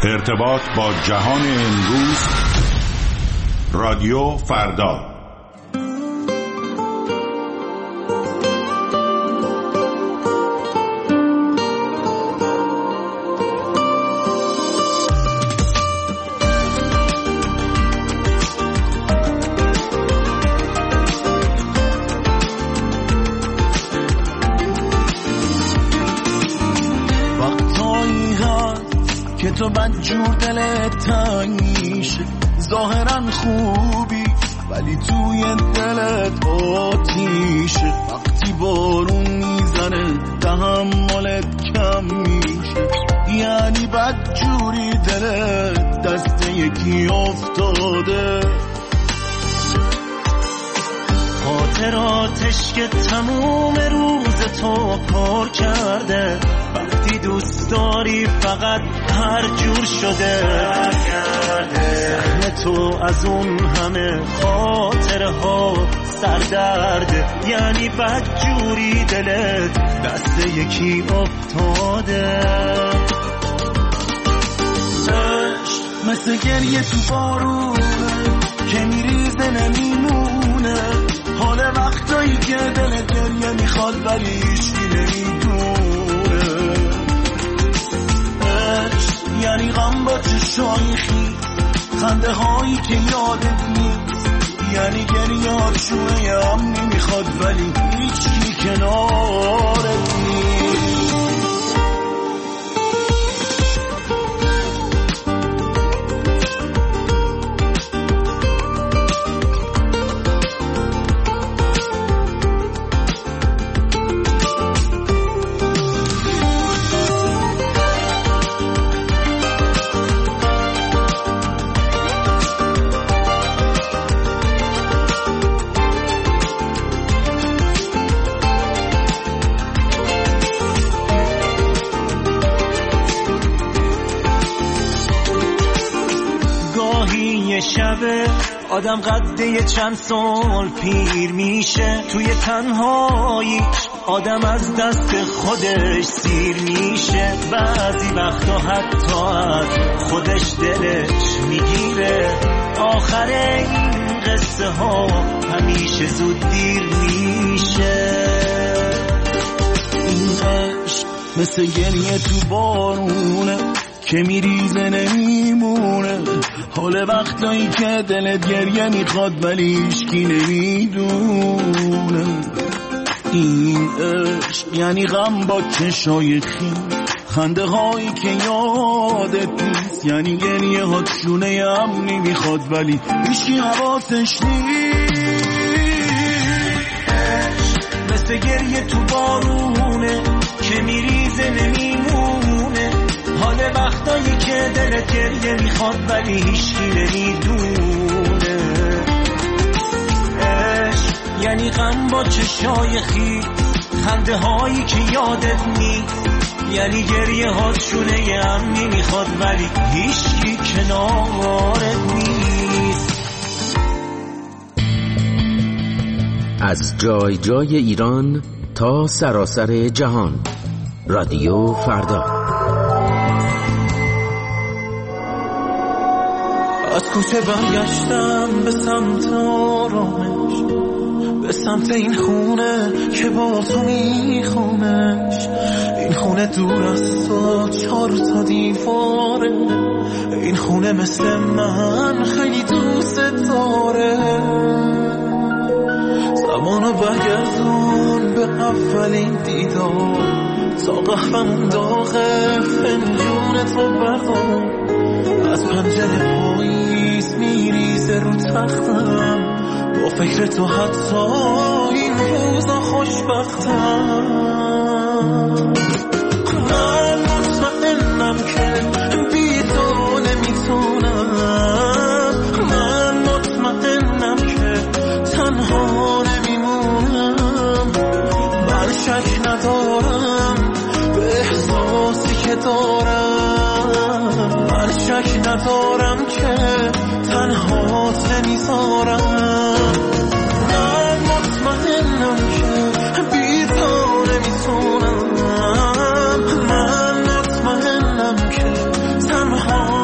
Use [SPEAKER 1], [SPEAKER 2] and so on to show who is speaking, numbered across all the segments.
[SPEAKER 1] ارتباط با جهان امروز، رادیو فردا.
[SPEAKER 2] که تو بدجور دلت تنگ میشه، ظاهرا خوبی ولی توی دلت آتیشه. وقتی بارون میزنه تحملت کم میشه، یعنی بدجوری دلت دست یکی افتاده. خاطراتش که تموم روز تو پر کرده، وقتی دوست داری فقط هر جور شده. سهم تو از اون همه خاطره ها سردرده، یعنی بدجوری دلت دست یکی افتاده. مثل گریه تو بارونه که میریزه نمیمونه، حال وقتایی که دلت گریه میخواد ولی هیچکی نمیدونه. یعنی غم با چشای خیز، خنده هایی که یادت نیست، یعنی گریه هاشونه یه امنی میخواد ولی هیچکی کنارت نیست. شبه آدم قده چند سال پیر میشه، توی تنهایی آدم از دست خودش سیر میشه. بعضی وقتا حتی از خودش دلش میگیره. آخر این قصه ها همیشه زود دیر میشه. این عشق مثل گریه تو بارونه که میریزه نمیمونه، حال وقتایی که دلت گریه میخواد ولی هیچکی نمیدونه. این عشق یعنی غم با چشای خیز، خنده هایی که یادت نیست، یعنی گریه ها شونه امنی میخواد ولی هیچکی حواسش نیست. مثل گریه تو بارونه که میریزه نمیمونه، حال وقتایی که دلت گریه میخواد ولی هیچکی نمیدونه. عشق یعنی غم با چشای خیز، خنده هایی که یادت نیست، یعنی گریه ها شونه امنی میخواد ولی هیچکی کنارت نیست.
[SPEAKER 3] از جای جای ایران تا سراسر جهان، رادیو فردا.
[SPEAKER 2] از کوچه برگشتم به سمت آرامش، به سمت این خونه که با تو میخونش. این خونه دور از تو 4 تا دیواره، این خونه مثل من خیلی دوست داره. زمانو برگردون به اولین دیدار، تا قهوه‌مون داغه فنجون تو بردار. از پنجره پاییز میریزه رو تختم، با فکر تو حتی این روزا خوشبختم. من مطمئنم که بی تو نمیتونم، من مطمئنم که تنها نمیمونم. من شک ندارم به احساسی که دارم، من شک ندارم که تنهات نمیذارم. من مطمئنم که بی تو نمیتونم، من مطمئنم که تنها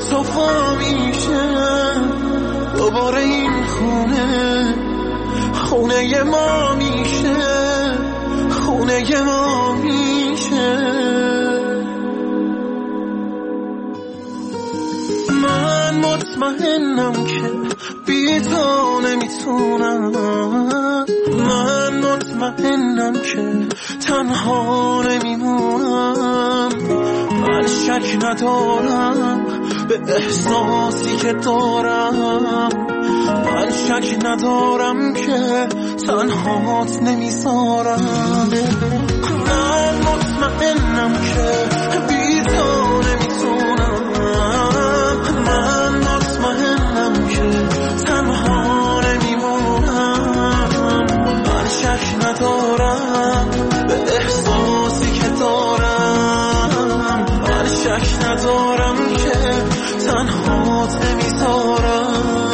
[SPEAKER 2] صفا میشه دوباره این خونه ما میشه، خونه ما میشه. من مطمئنم که بی تو نمیتونم، من مطمئنم که تنها نمیمونم. من شک ندارم به احساسی که دارم، من شک ندارم که تنهات نمیذارم. من مطمئنم که بی تو نمیتونم، من مطمئنم که تنها نمیمونم. من شک ندارم به احساسی که دارم، من شک ندارم که تنهات نمیذارم.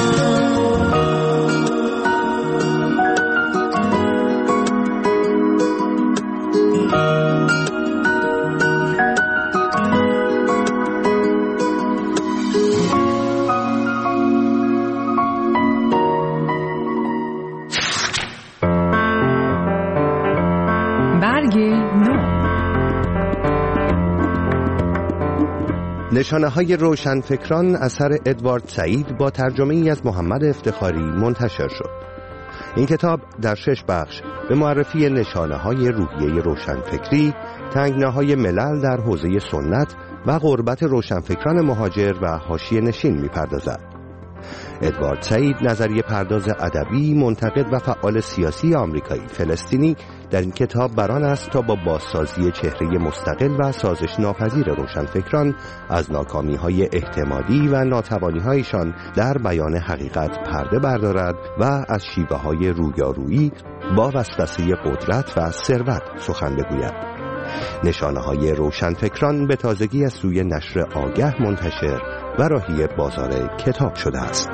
[SPEAKER 4] نشانه‌های روشنفکران اثر ادوارد سعید با ترجمه‌ای از محمد افتخاری منتشر شد. این کتاب در 6 بخش به معرفی نشانه‌های روحیه روشنفکری، تنگناهای ملل در حوزه سنت و غربت روشنفکران مهاجر و حاشیه نشین می‌پردازد. ادوارد سعید نظریه پرداز ادبی، منتقد و فعال سیاسی آمریکایی فلسطینی در این کتاب بران است تا با بازسازی چهره مستقل و سازش ناپذیر روشنفکران از ناکامی‌های احتمالی و ناتوانی‌هایشان در بیان حقیقت پرده بردارد و از شیوه‌های رویارویی با وسوسه قدرت و ثروت سخن بگوید. نشانه‌های روشنفکران به تازگی از سوی نشر آگه منتشر و راهی بازار کتاب شده است.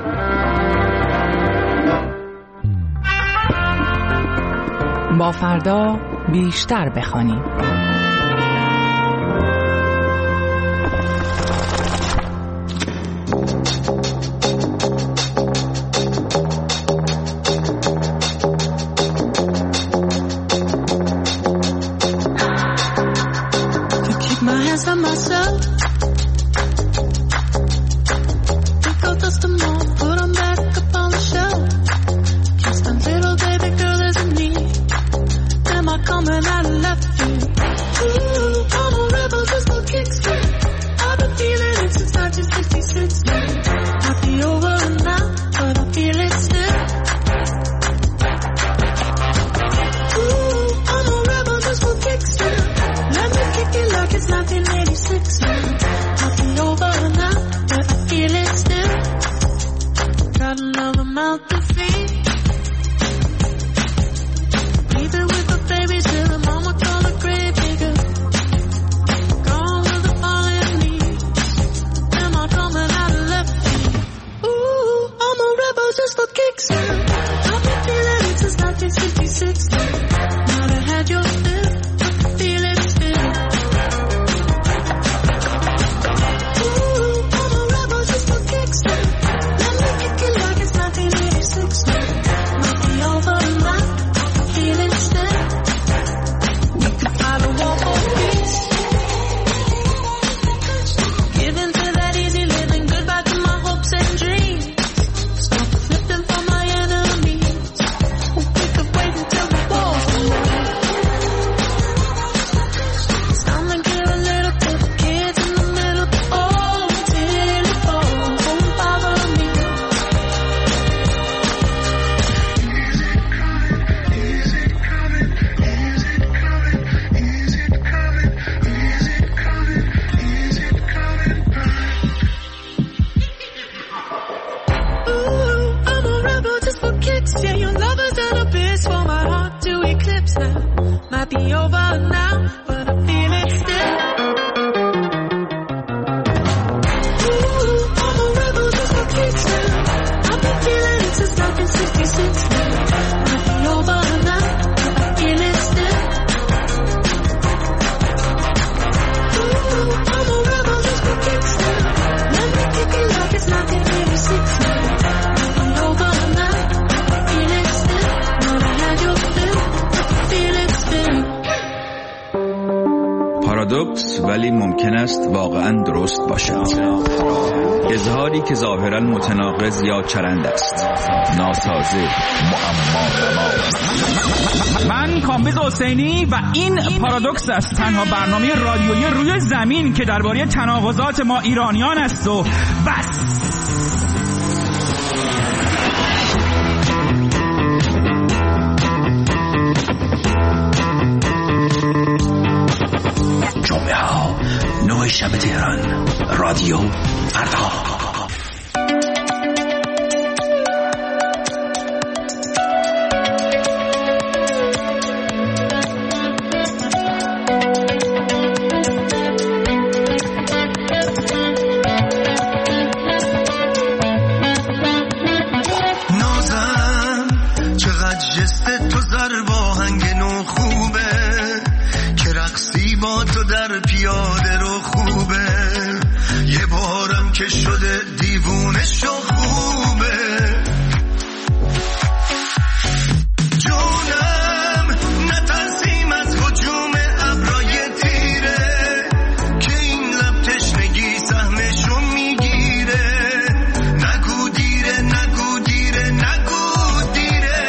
[SPEAKER 5] با فردا بیشتر بخوانیم.
[SPEAKER 6] Leave it with the baby till the moment پارادوکس ولی ممکن است واقعا درست باشد. اظهاری که ظاهرا متناقض یا چرند است، ناسازه، معما.
[SPEAKER 7] من کامبیز حسینی و این پارادوکس است، تنها برنامه رادیویی روی زمین که درباره تناقضات ما ایرانیان است و بس.
[SPEAKER 2] جمعه ها 9 شب تهران، رادیو فردا.
[SPEAKER 8] پیاده رو خوبه، یه بارم که شده دیوونه شو خوبه. جونم نترسیم از هجوم ابرای تیره که این لب تشنگی سهمشو میگیره. نگو دیره، نگو دیره، نگو دیره.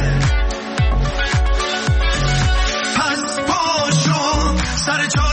[SPEAKER 8] پس پاشو سر چار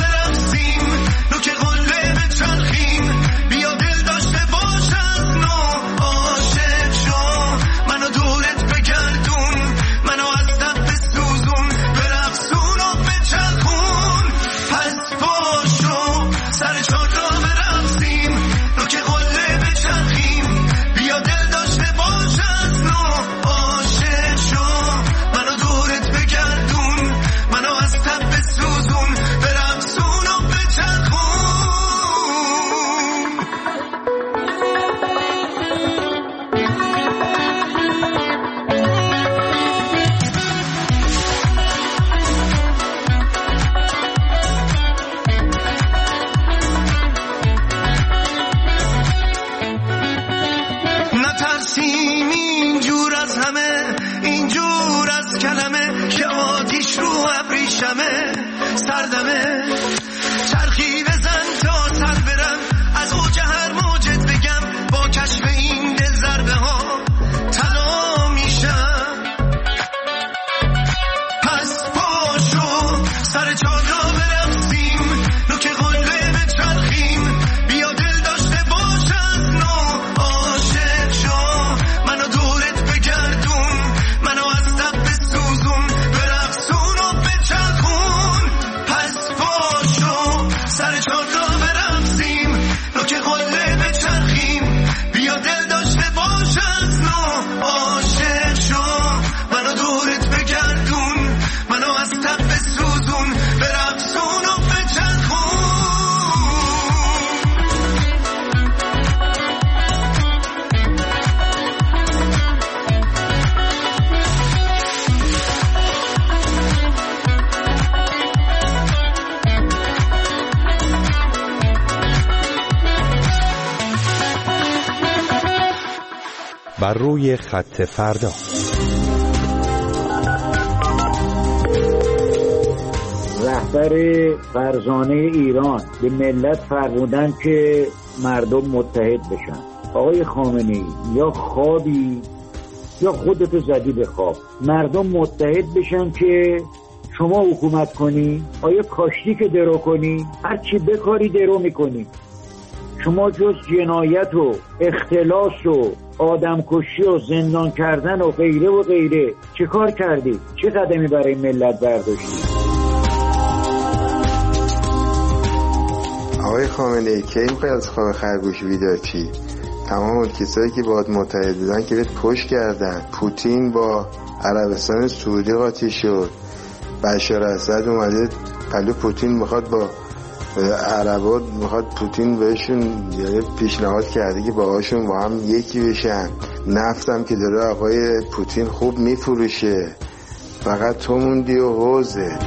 [SPEAKER 4] بر روی خط فردا.
[SPEAKER 9] رهبر فرزانه ایران به ملت فرمودن که مردم متحد بشن. آقای خامنه‌ای یا خوابی یا خودتو زدی به خواب. مردم متحد بشن که شما حکومت کنی، آیا کاشتی که درو کنی، هر چی بکاری درو میکنی. شما جز جنایت و اختلاس و آدمکشی و زندان کردن و غیره و غیره چه کار کردی؟ چه قدمی برای ملت برداشتی؟
[SPEAKER 10] آقای خامنه‌ای کی میخوای از خواب خرگوش بیدار چی؟ تمام کسایی که باهات متحد بودن که بهت پشت کردن. پوتین با عربستان سعودی قاطی شد، بشار اسد اومده پلو پوتین، میخواد با عربات، میخواد پوتین بهشون یعنی پیشنهاد کرده که باهاشون با هم یکی بشن. نفتم که داره آقای پوتین خوب میفروشه، فقط تو موندی و حوزه.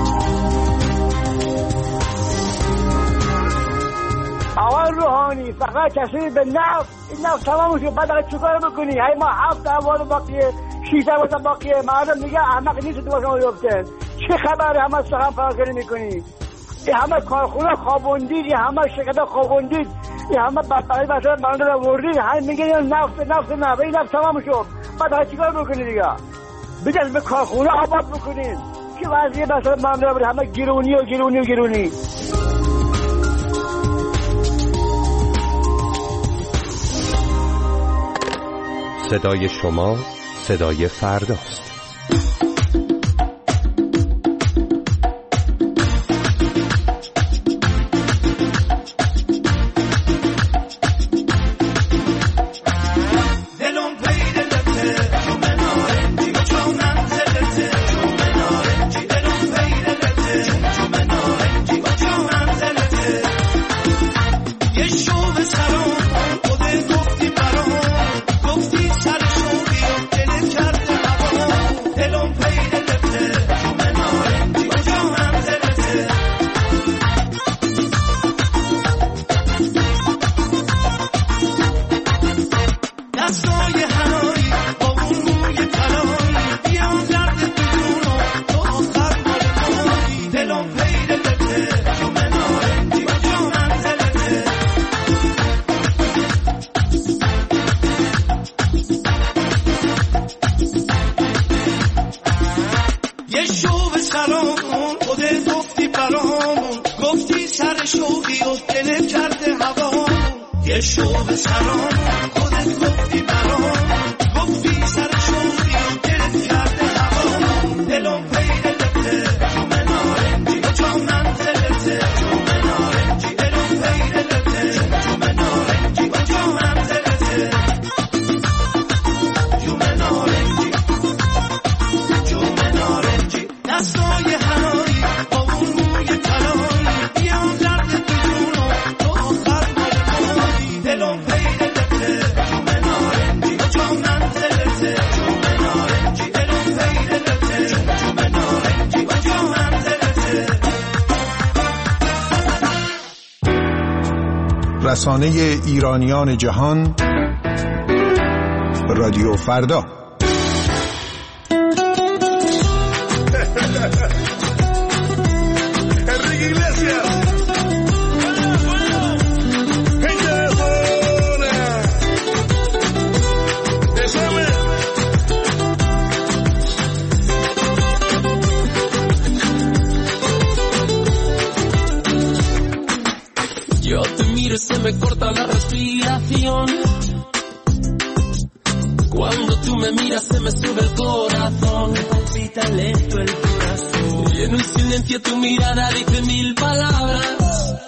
[SPEAKER 11] آقای روحانی فقط کسی به نفت، این نفت تمام شد، بعد چه کار بکنی؟ هی ما 7 اموال باقیه، 6 اموال باقیه، مردم دیگه احمق نیست تو شما یفتن. چه خبره؟ همه سخن فراگیری میکنی. این همه کارخونه خوابوندید، این همه شرکت خوابوندید، این همه برای مثلا بنده رو وردید، همین میگه نفت این نفت تمام شد. بعد ها چیکار بکنید دیگه؟ بجز به کارخونه آباد بکنید که وضعیت مثلا بنده رو همه گرونی.
[SPEAKER 4] صدای شما صدای فرداست.
[SPEAKER 12] رسانه ایرانیان جهان، رادیو فردا.
[SPEAKER 13] Se me corta la respiración. Cuando tú me miras se me sube el corazón. Me palpita lento el corazón. Y en un silencio tu mirada dice 1000 palabras.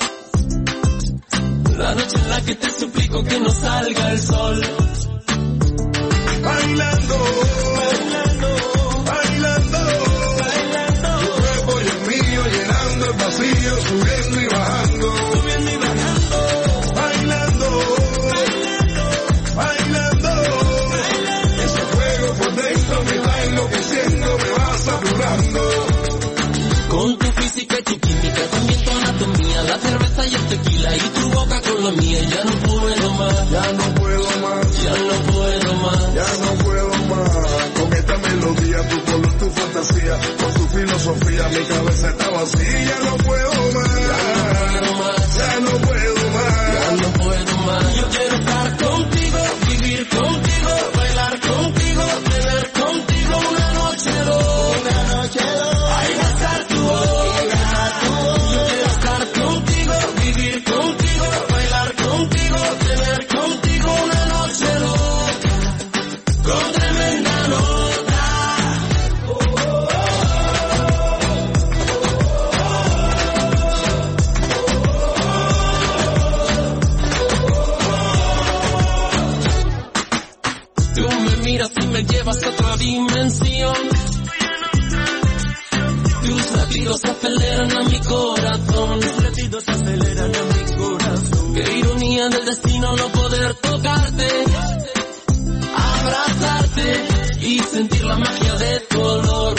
[SPEAKER 13] La noche en la que te suplico que no salga el sol.
[SPEAKER 8] Bailando, bailando, bailando, bailando. Tu cuerpo y el mío llenando el vacío, subiendo y bajando.
[SPEAKER 13] Con tu física y tu química, también tu anatomía, la cerveza y el tequila y tu boca con la mía. Ya no puedo más,
[SPEAKER 8] ya no puedo más,
[SPEAKER 13] ya no puedo más,
[SPEAKER 8] ya no puedo más. Con esta melodía, tu color, tu fantasía, con tu filosofía, mi cabeza está vacía. Ya no puedo más, ya no puedo más,
[SPEAKER 13] ya no puedo más. Yo quiero estar contigo, vivir contigo, bailar contigo, tener contigo una noche loca, Ay, gastar tu boca. Yo quiero estar contigo, vivir contigo, bailar contigo, tener contigo una noche loca, con tremenda nota. Tú me miras y me llevas a otra dimensión. Tus latidos aceleran a mi corazón. Tus latidos aceleran a mi corazón. Qué ironía del destino no poder tocarte, abrazarte y sentir la magia de tu olor.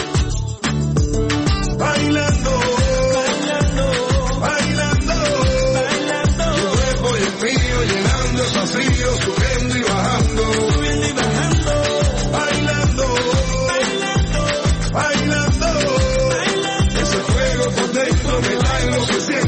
[SPEAKER 8] Bailando, bailando, bailando, bailando. Tu cuerpo y el mío llenando el vacío, subiendo y bajando. Subiendo y bajando. Bailando, bailando, bailando. Ese fuego por dentro me da enloqueciendo.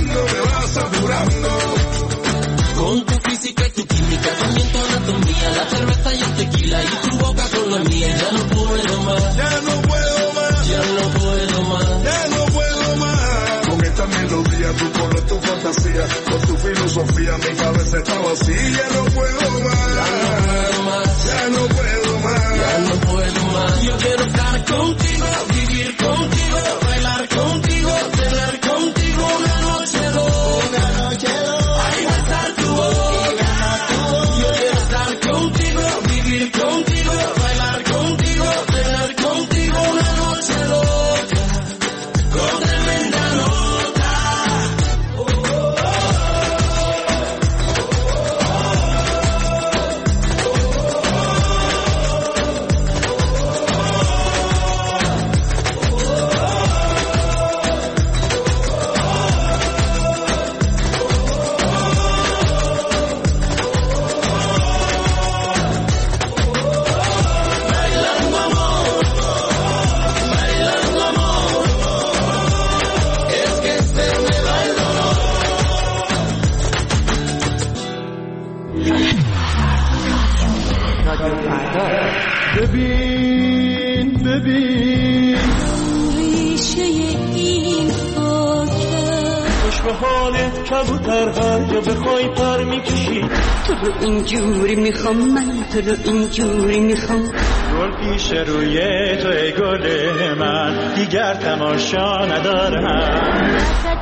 [SPEAKER 14] عشق حالت کبوترها یا بخوای پر میکشی.
[SPEAKER 15] تو رو اینجوری میخوام من، تو رو اینجوری میخوام.
[SPEAKER 14] گل پیش روی تو ای گل من، دیگر تماشا ندارم.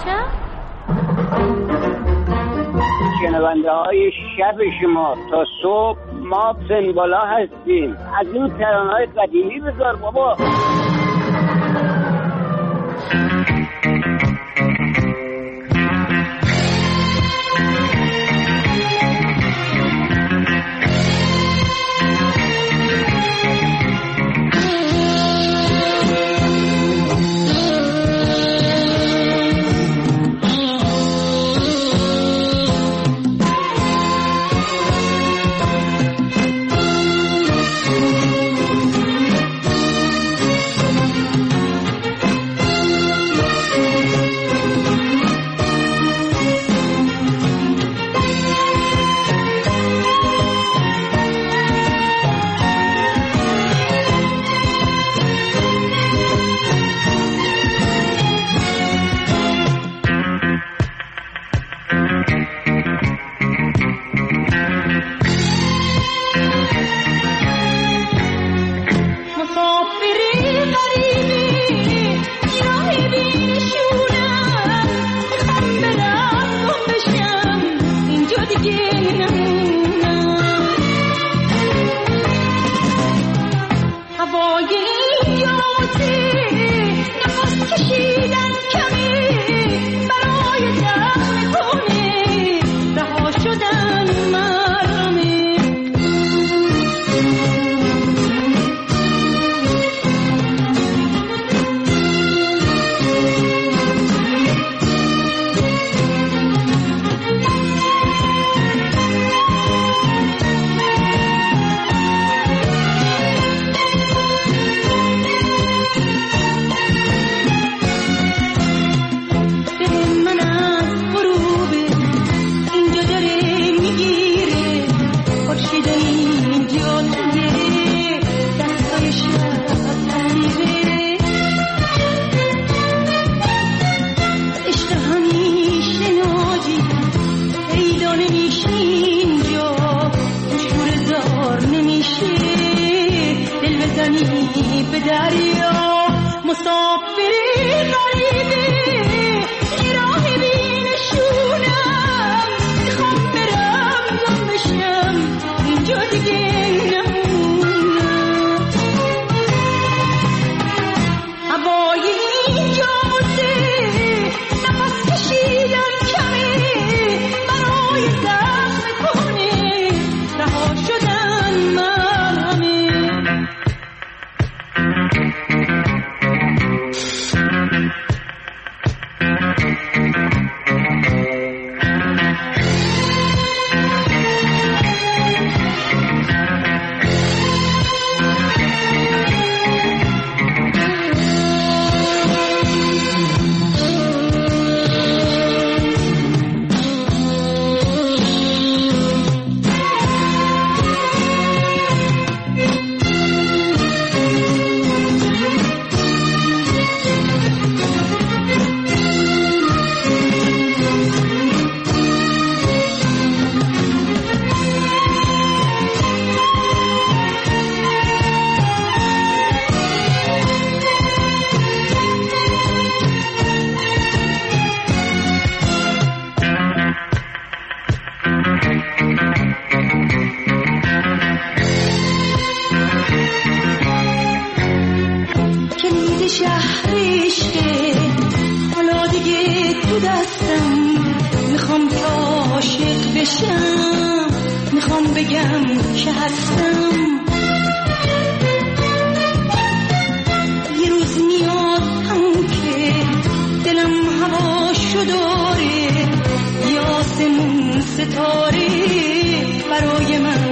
[SPEAKER 11] شنونده های شب شما تا صبح ما پنبالا هستیم. از این ترانه‌های قدیمی بذار بابا.
[SPEAKER 15] میخوام بگم که هستم. یه روز میاد همون که دلم هواشو داره، یه آسمون ستاره برای من